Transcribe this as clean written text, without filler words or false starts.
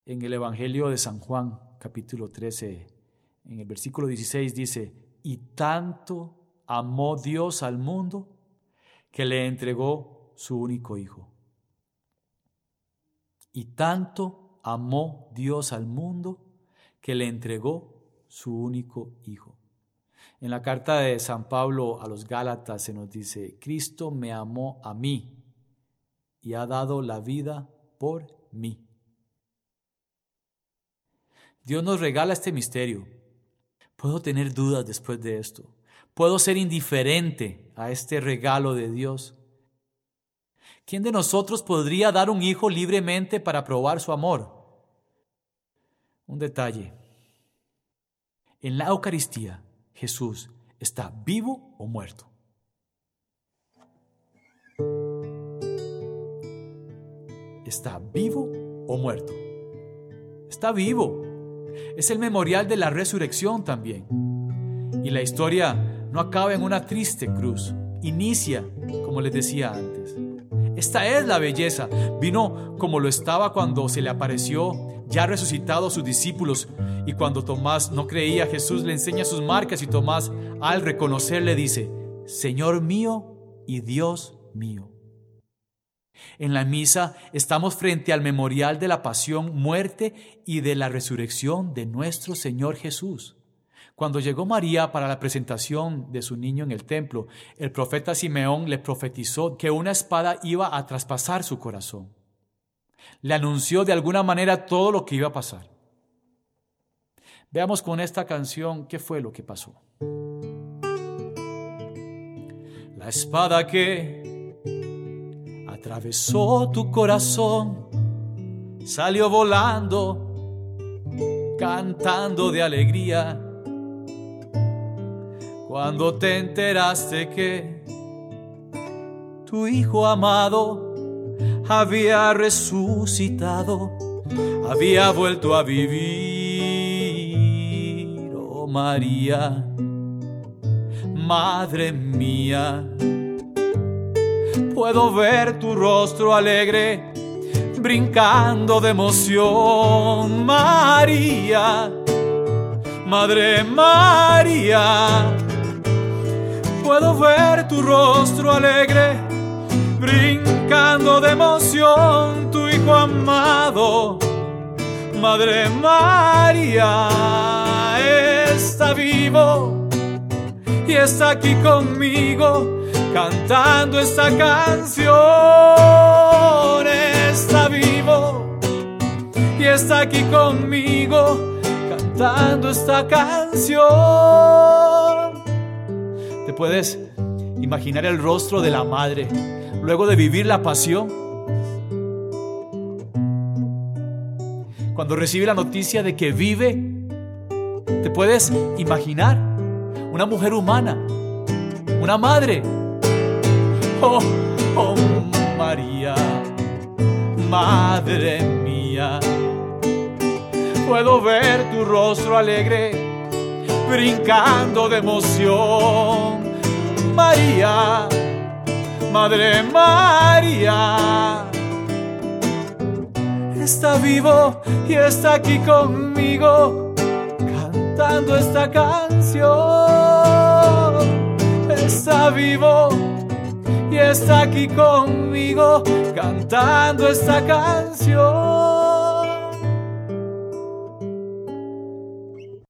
En el Evangelio de San Juan, capítulo 13, en el versículo 16 dice: y tanto amó Dios al mundo que le entregó su único Hijo. Y tanto amó Dios al mundo que le entregó su único Hijo. En la carta de San Pablo a los Gálatas se nos dice: Cristo me amó a mí y ha dado la vida por mí. Dios nos regala este misterio. Puedo tener dudas después de esto. Puedo ser indiferente a este regalo de Dios. ¿Quién de nosotros podría dar un hijo libremente para probar su amor? Un detalle. En la Eucaristía, Jesús está vivo o muerto. ¿Está vivo o muerto? Está vivo. Es el memorial de la resurrección también. Y la historia no acaba en una triste cruz. Inicia, como les decía antes. Esta es la belleza. Vino como lo estaba cuando se le apareció ya resucitado a sus discípulos, y cuando Tomás no creía, Jesús le enseña sus marcas y Tomás, al reconocerle, dice: Señor mío y Dios mío. En la misa estamos frente al memorial de la pasión, muerte y de la resurrección de nuestro Señor Jesús. Cuando llegó María para la presentación de su niño en el templo, el profeta Simeón le profetizó que una espada iba a traspasar su corazón. Le anunció de alguna manera todo lo que iba a pasar. Veamos con esta canción qué fue lo que pasó. La espada que atravesó tu corazón salió volando, cantando de alegría, cuando te enteraste que tu Hijo amado había resucitado, había vuelto a vivir. Oh María, Madre mía, puedo ver tu rostro alegre, brincando de emoción. María, Madre María, puedo ver tu rostro alegre, brincando de emoción. Tu Hijo amado, Madre María, está vivo y está aquí conmigo, cantando esta canción. Está vivo y está aquí conmigo, cantando esta canción. ¿Te puedes imaginar el rostro de la madre luego de vivir la pasión? Cuando recibe la noticia de que vive, ¿te puedes imaginar una mujer humana, una madre? Oh, oh María, Madre mía, puedo ver tu rostro alegre, brincando de emoción. María, Madre María, está vivo y está aquí conmigo, cantando esta canción. Está vivo y está aquí conmigo, cantando esta canción.